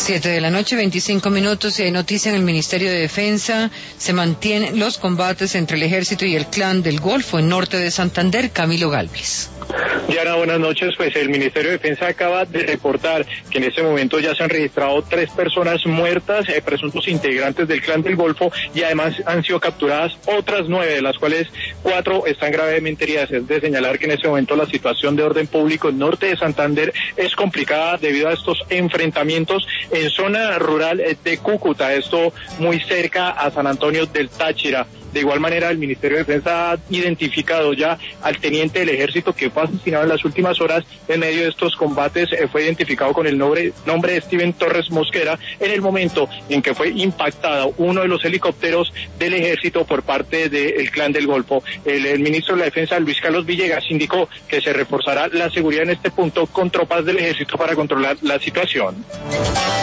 7 de la noche, 25 minutos, y hay noticia en el Ministerio de Defensa. Se mantienen los combates entre el Ejército y el Clan del Golfo en norte de Santander. Camilo Galvez. Diana, buenas noches. Pues el Ministerio de Defensa acaba de reportar que en este momento ya se han registrado 3 personas muertas, presuntos integrantes del Clan del Golfo, y además han sido capturadas otras 9, de las cuales 4 están gravemente heridas. Es de señalar que en este momento la situación de orden público en norte de Santander es complicada debido a estos enfrentamientos en zona rural de Cúcuta, esto muy cerca a San Antonio del Táchira. De igual manera, el Ministerio de Defensa ha identificado ya al teniente del Ejército que fue asesinado en las últimas horas en medio de estos combates. Fue identificado con el nombre de Steven Torres Mosquera en el momento en que fue impactado uno de los helicópteros del Ejército por parte del Clan del Golfo. El ministro de la Defensa, Luis Carlos Villegas, indicó que se reforzará la seguridad en este punto con tropas del Ejército para controlar la situación.